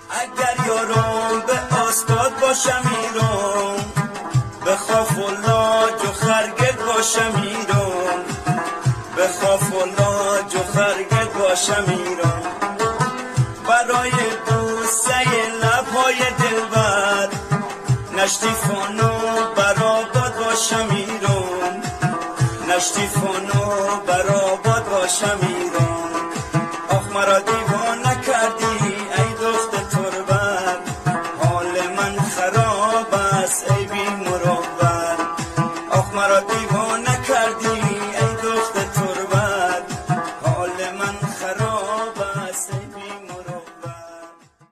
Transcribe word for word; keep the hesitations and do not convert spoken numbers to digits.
اگر یارم به آستاد باشم ایران، به خوف و لاج و خرگت باشم ایران، به خوف و لاج و خرگت باشم ایران. برای بوسه لبهای دلبر نشتیفان و برآباد باشم ایران، نشتیفان و برآباد باشم ایران. آخ مرا دیوانه کردی ای دختر تربت، حال من خراب است